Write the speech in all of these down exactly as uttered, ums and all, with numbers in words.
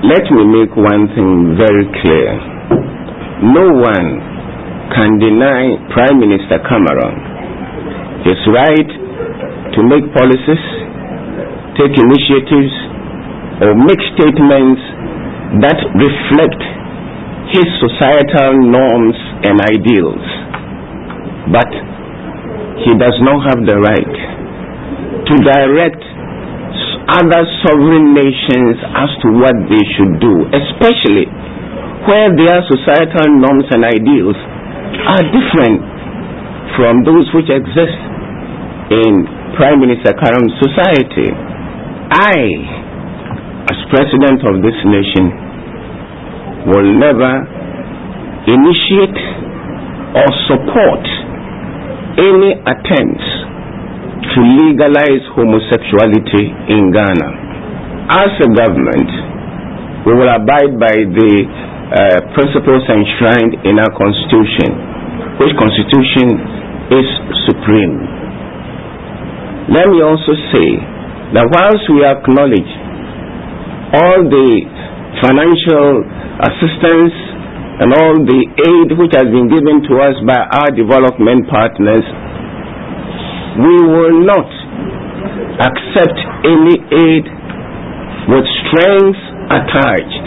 let me make one thing very clear. No one can deny Prime Minister Cameron his right to make policies, take initiatives, or make statements that reflect his societal norms and ideals. But he does not have the right to direct other sovereign nations as to what they should do, especially where their societal norms and ideals are different from those which exist in Prime Minister Cameron's society. I, as president of this nation, will never initiate or support any attempts to legalize homosexuality in Ghana. As a government, we will abide by the uh, principles enshrined in our constitution, which constitution is supreme. Let me also say that whilst we acknowledge all the financial assistance and all the aid which has been given to us by our development partners, we will not accept any aid with strings attached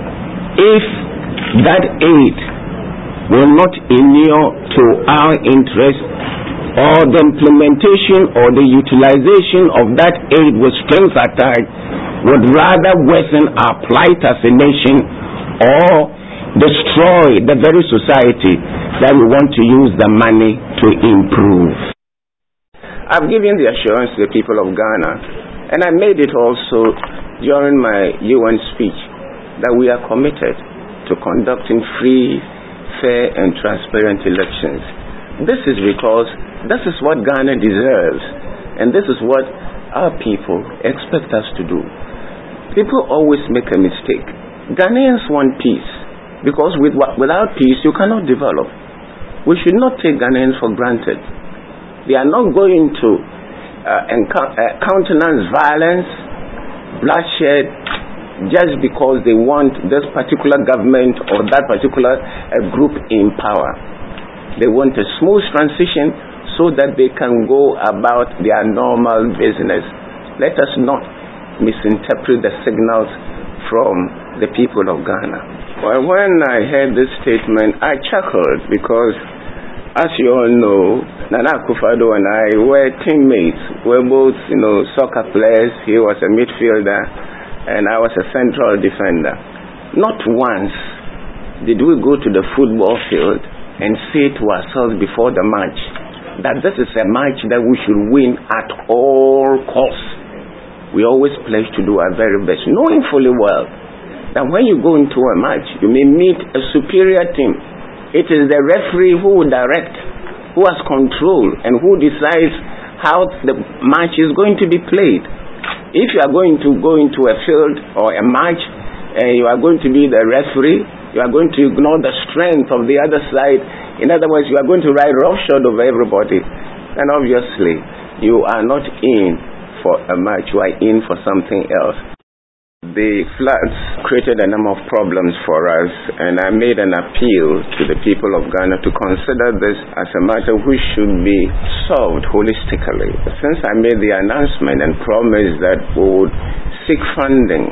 if that aid will not inure to our interest, or the implementation or the utilization of that aid with strings attached would rather worsen our plight as a nation or destroy the very society that we want to use the money to improve. I've given the assurance to the people of Ghana, and I made it also during my U N speech, that we are committed to conducting free, fair and transparent elections. This is because this is what Ghana deserves, and this is what our people expect us to do. People always make a mistake. Ghanaians want peace, because with, without peace you cannot develop. We should not take Ghanaians for granted. They are not going to uh, encou- uh, countenance violence, bloodshed, just because they want this particular government or that particular uh, group in power. They want a smooth transition so that they can go about their normal business. Let us not misinterpret the signals from the people of Ghana. Well, when I heard this statement, I chuckled because, as you all know, Nana Akufo-Addo and I were teammates. We were both, you know, soccer players. He was a midfielder, and I was a central defender. Not once did we go to the football field and say to ourselves before the match that this is a match that we should win at all costs. We always pledge to do our very best, knowing fully well that when you go into a match, you may meet a superior team. It is the referee who will direct, who has control, and who decides how the match is going to be played. If you are going to go into a field or a match, and you are going to be the referee, you are going to ignore the strength of the other side. In other words, you are going to ride roughshod over everybody. And obviously, you are not in for a match, you are in for something else. The floods created a number of problems for us, and I made an appeal to the people of Ghana to consider this as a matter which should be solved holistically. Since I made the announcement and promised that we would seek funding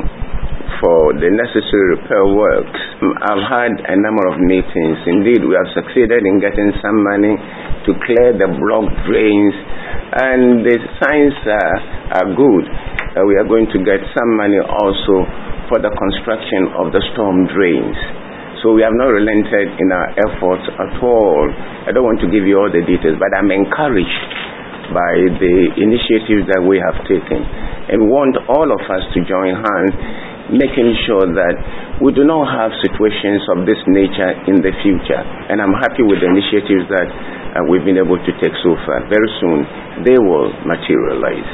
for the necessary repair works, I've had a number of meetings. Indeed, we have succeeded in getting some money to clear the blocked drains, and the signs are, are good. Uh, we are going to get some money also for the construction of the storm drains. So we have not relented in our efforts at all. I don't want to give you all the details, but I'm encouraged by the initiatives that we have taken, and we want all of us to join hands, making sure that we do not have situations of this nature in the future. And I'm happy with the initiatives that uh, we've been able to take so far. Very soon, they will materialize.